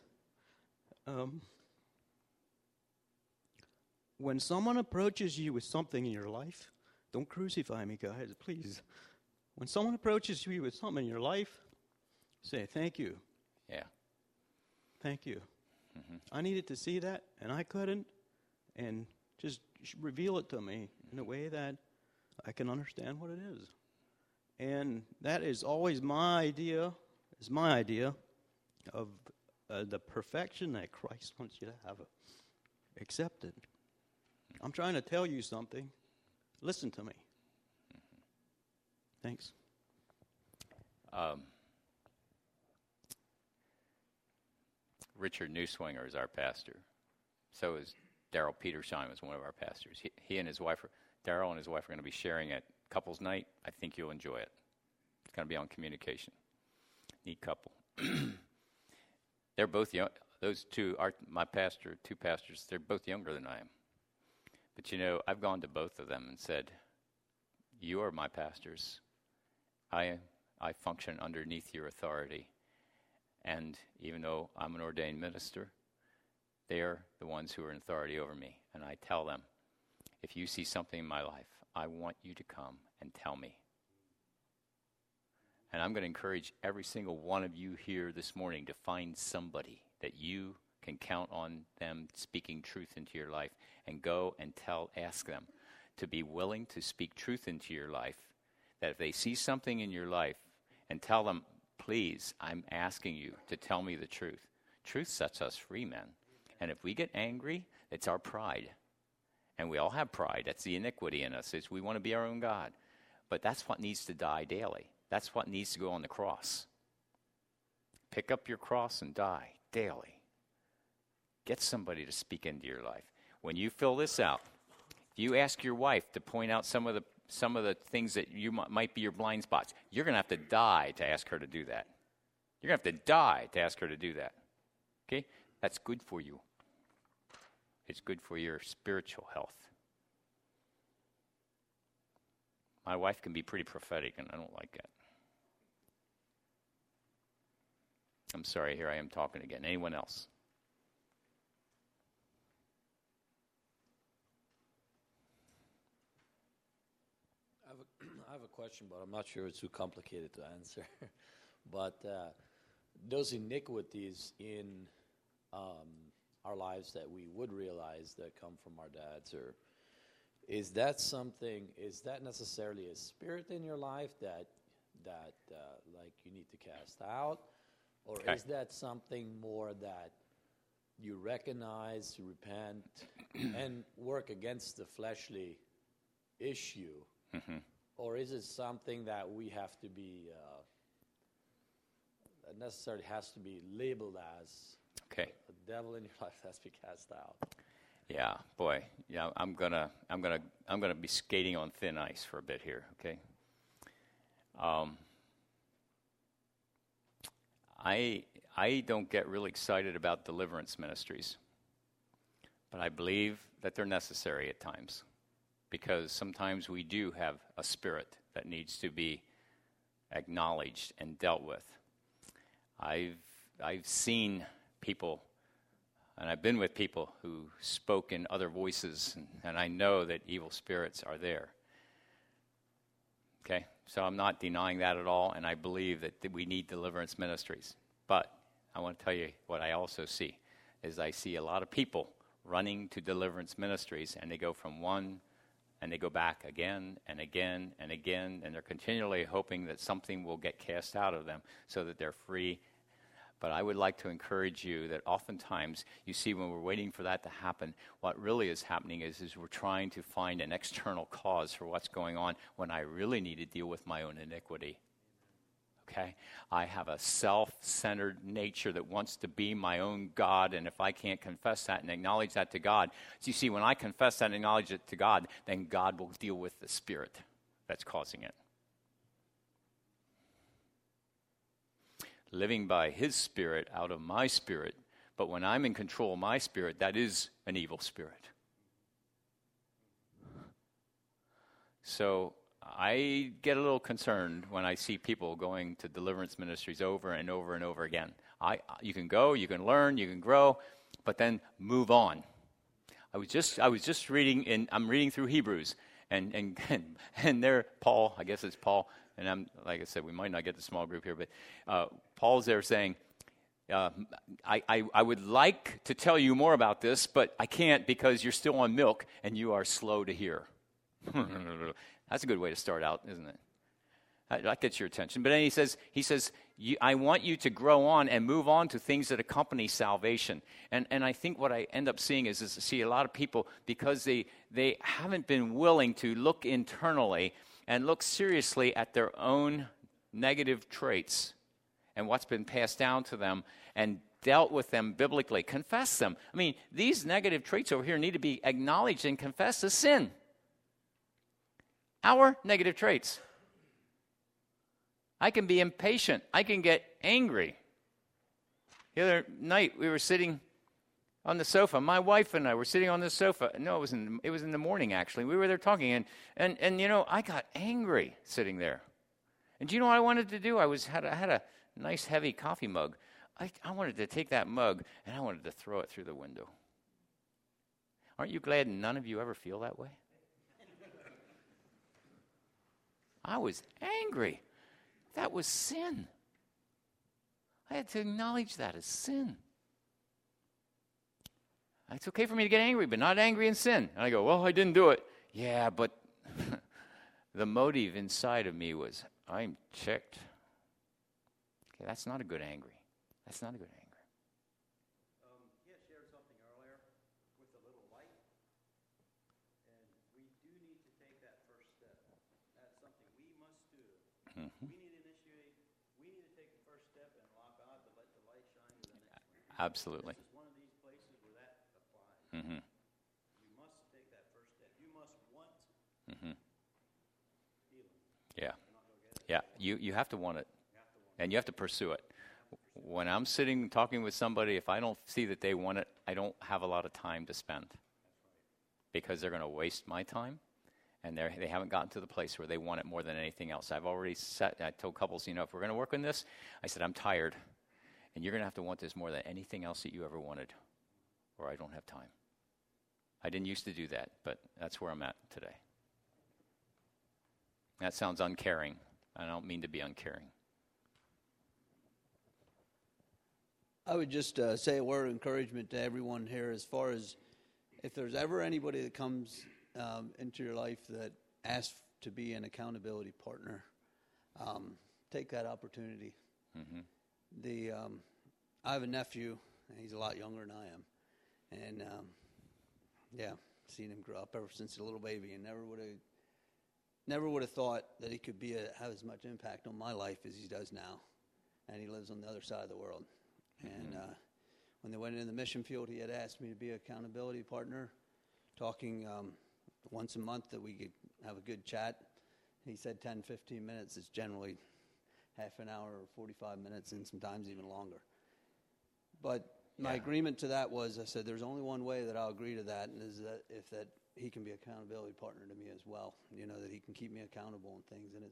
when someone approaches you with something in your life, don't crucify me, guys, please. When someone approaches you with something in your life, say, thank you. Yeah. Thank you. Mm-hmm. I needed to see that, and I couldn't. And just reveal it to me in a way that I can understand what it is. And that is always my idea of the perfection that Christ wants you to have accepted. I'm trying to tell you something. Listen to me. Thanks. Richard Neuswinger is our pastor. So is Daryl Petersheim is one of our pastors. He and his wife, Daryl and his wife, are going to be sharing at Couples Night. I think you'll enjoy it. It's going to be on communication. Neat couple. They're both young. Those two are two pastors. They're both younger than I am. But I've gone to both of them and said, "You are my pastors. I function underneath your authority, and even though I'm an ordained minister, they're the ones who are in authority over me. And I tell them, if you see something in my life, I want you to come and tell me." And I'm going to encourage every single one of you here this morning to find somebody that you can count on them speaking truth into your life, and go and ask them to be willing to speak truth into your life, that if they see something in your life, and tell them, please, I'm asking you to tell me the truth. Truth sets us free, man. And if we get angry, it's our pride. And we all have pride. That's the iniquity in us, is we want to be our own God. But that's what needs to die daily. That's what needs to go on the cross. Pick up your cross and die daily. Get somebody to speak into your life. When you fill this out, if you ask your wife to point out some of the things that you might be your blind spots, you're going to have to die to ask her to do that. You're going to have to die to ask her to do that. Okay? That's good for you. It's good for your spiritual health. My wife can be pretty prophetic, and I don't like that. I'm sorry, here I am talking again. Anyone else? I have a question, but I'm not sure it's too complicated to answer. But those iniquities in our lives that we would realize that come from our dads, or Is that something? Is that necessarily a spirit in your life that like you need to cast out, or Okay. is that something more that you recognize, you repent, and work against the fleshly issue, or is it something that we have to be that necessarily has to be labeled as Okay. the devil in your life has to be cast out? Yeah, boy. Yeah, I'm gonna be skating on thin ice for a bit here. Okay. I don't get really excited about deliverance ministries, but I believe that they're necessary at times, because sometimes we do have a spirit that needs to be acknowledged and dealt with. I've seen people, and I've been with people who spoke in other voices, and I know that evil spirits are there. Okay, so I'm not denying that at all, and I believe that we need deliverance ministries. But I want to tell you what I also see, is I see a lot of people running to deliverance ministries, and they go from one, and they go back again and again and again, and they're continually hoping that something will get cast out of them so that they're free. But I would like to encourage you that oftentimes, you see, when we're waiting for that to happen, what really is happening is we're trying to find an external cause for what's going on when I really need to deal with my own iniquity. Okay? I have a self-centered nature that wants to be my own God, and if I can't confess that and acknowledge that to God, so you see, when I confess that and acknowledge it to God, then God will deal with the spirit that's causing it. Living by his spirit out of my spirit, but when I'm in control of my spirit, that is an evil spirit. So I get a little concerned when I see people going to deliverance ministries over and over and over again. You can go, you can learn, you can grow, but then move on. I was just reading, I'm reading through Hebrews, and there, Paul, I guess it's Paul, and I'm, like I said, we might not get the small group here, but Paul's there saying, I would like to tell you more about this, but I can't because you're still on milk and you are slow to hear. That's a good way to start out, isn't it? That gets your attention. But then he says, I want you to grow on and move on to things that accompany salvation. And I think what I end up seeing is see a lot of people, because they haven't been willing to look internally and look seriously at their own negative traits and what's been passed down to them and dealt with them biblically. Confess them. I mean, these negative traits over here need to be acknowledged and confessed as sin. Our negative traits. I can be impatient. I can get angry. The other night we were sitting on the sofa. My wife and I were sitting on the sofa. No, it was in the morning, actually. We were there talking, and you know, I got angry sitting there. And do you know what I wanted to do? I had a nice heavy coffee mug. I wanted to take that mug and I wanted to throw it through the window. Aren't you glad none of you ever feel that way? I was angry. That was sin. I had to acknowledge that as sin. It's okay for me to get angry, but not angry in sin. And I go, well, I didn't do it. Yeah, but the motive inside of me was, I'm ticked. Okay, that's not a good angry. That's not a good angry. He had shared something earlier with a little light, and we do need to take that first step. That's something we must do. Mm-hmm. We need to take the first step and allow God to let the light shine to the next one. Absolutely. This is one of these places where that applies. Mm-hmm. You must take that first step. You must want Mm-hmm. healing. Yeah. You're not going to get it. Yeah, you have to want it, and you have to pursue it. When I'm sitting talking with somebody, if I don't see that they want it, I don't have a lot of time to spend, because they're going to waste my time, and they haven't gotten to the place where they want it more than anything else. I told couples, if we're going to work on this, I said, I'm tired, and you're going to have to want this more than anything else that you ever wanted, or I don't have time. I didn't used to do that, but that's where I'm at today. That sounds uncaring. I don't mean to be uncaring. I would just say a word of encouragement to everyone here, as far as if there's ever anybody that comes into your life that asks to be an accountability partner, take that opportunity. I have a nephew, and he's a lot younger than I am, and seen him grow up ever since a little baby, and never would have thought that he could have as much impact on my life as he does now, and he lives on the other side of the world. And when they went into the mission field, he had asked me to be an accountability partner, talking once a month that we could have a good chat. He said 10, 15 minutes is generally half an hour or 45 minutes, and sometimes even longer. But my agreement to that was, I said, there's only one way that I'll agree to that, and is that if that he can be an accountability partner to me as well. That he can keep me accountable and things, and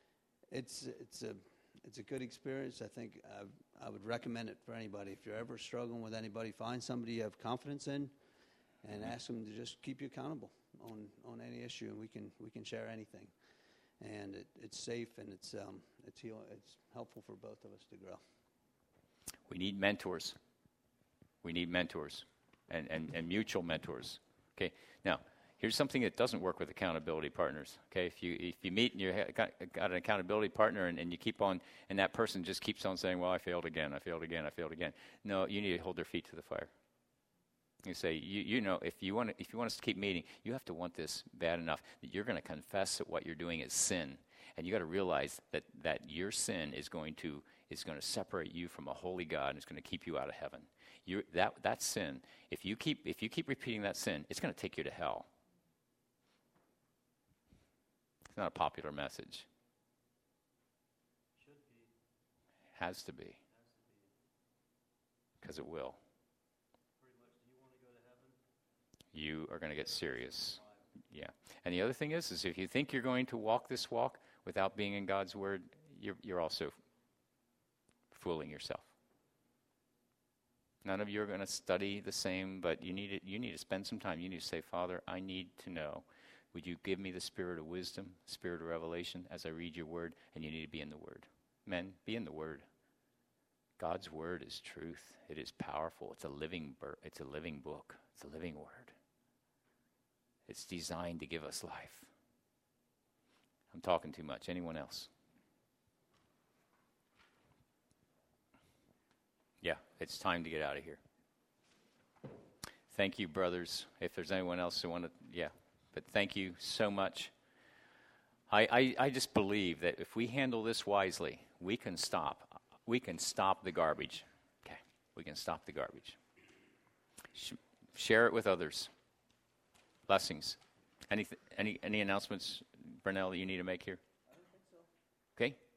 it's a good experience. I think I would recommend it for anybody. If you're ever struggling with anybody, find somebody you have confidence in, and ask them to just keep you accountable on any issue, and we can share anything. And it's safe, and it's helpful for both of us to grow. We need mentors. We need mentors and mutual mentors. Okay. Now, here's something that doesn't work with accountability partners. Okay. If you meet and you've got an accountability partner and you keep on, and that person just keeps on saying, well, I failed again. No, you need to hold their feet to the fire. You say, if you want us to keep meeting, you have to want this bad enough that you're going to confess that what you're doing is sin, and you got to realize that your sin is going to separate you from a holy God, and it's going to keep you out of heaven. That sin, if you keep repeating that sin, it's going to take you to hell. It's not a popular message. Should be. Has to be. Because it will. Pretty much, do you want to go to heaven? You are going to get serious. Yeah. And the other thing is if you think you're going to walk this walk without being in God's Word, you're also fooling yourself. None of you are going to study the same, but you need to spend some time. You need to say, Father, I need to know. Would you give me the spirit of wisdom, spirit of revelation as I read your word? And you need to be in the word. Men, be in the word. God's word is truth. It is powerful. It's a living book. It's a living word. It's designed to give us life. I'm talking too much. Anyone else? Yeah, it's time to get out of here. Thank you, brothers. If there's anyone else who want to, but thank you so much. I just believe that if we handle this wisely, we can stop the garbage. Okay, we can stop the garbage. Share it with others. Blessings. Any announcements, Brunel, that you need to make here? I don't think so. Okay.